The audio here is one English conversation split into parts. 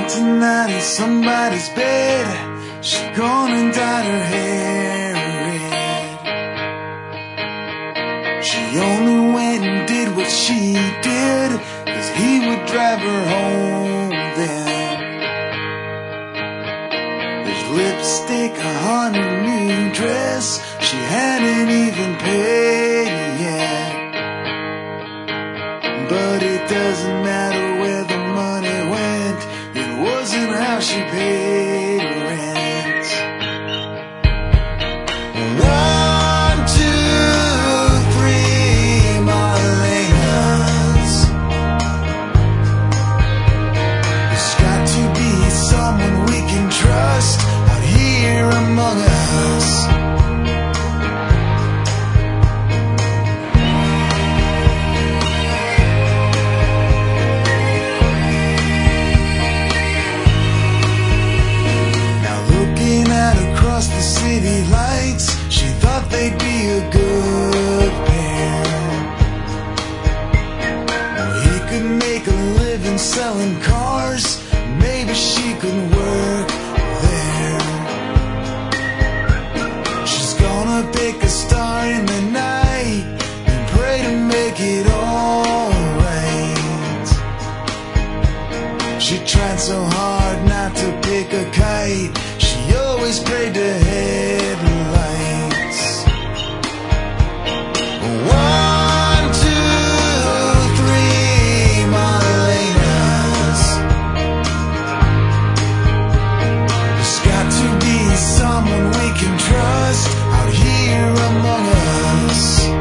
tonight in somebody's bed. She gone and dyed her hair red. She only went and did what she did 'cause he would drive her home then. There's lipstick on her new dress, she hadn't even paid yet. But it doesn't matter where the money went, it wasn't how she paid rent. 1, 2, 3 Marlenas. There's got to be someone we can trust out here among us. Across the city lights, she thought they'd be a good pair. Well, he could make a living selling cars, maybe she could work there. She's gonna pick a star in the night and pray to make it all right. She tried so hard not to pick a kite, she always prayed to headlights. 1, 2, 3 Marlenas. There's got to be someone we can trust out here among us.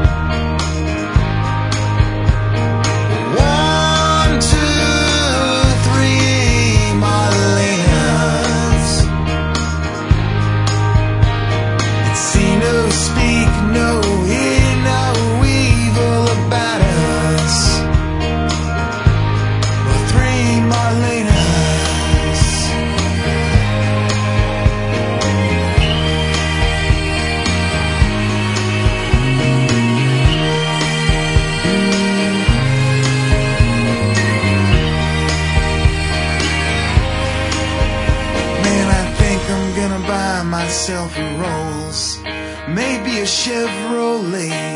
1, 2, 3 Marlenas. See no, speak no, hear no evil about us. 3 Marlenas. Man, I think I'm gonna buy myself a Rolls, maybe a Chevrolet,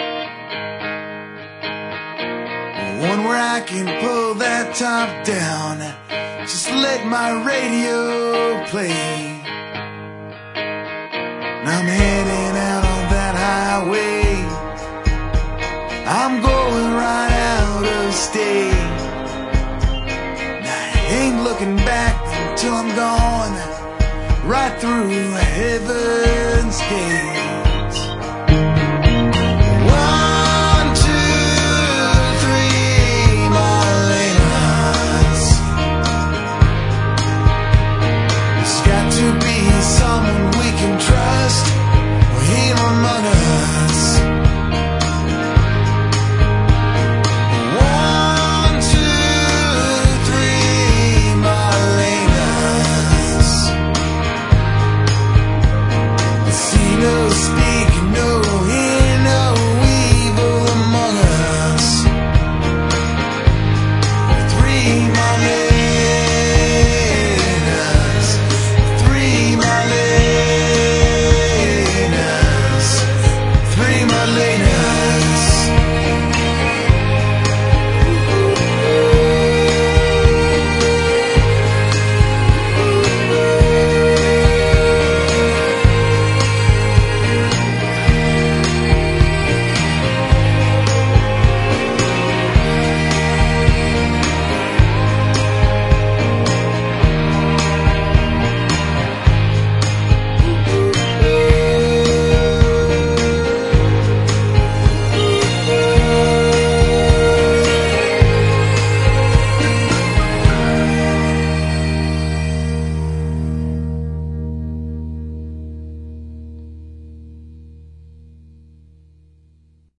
one where I can pull that top down, just let my radio play. And I'm heading out on that highway, I'm going right out of state. And I ain't looking back until I'm gone, right through heaven's gate.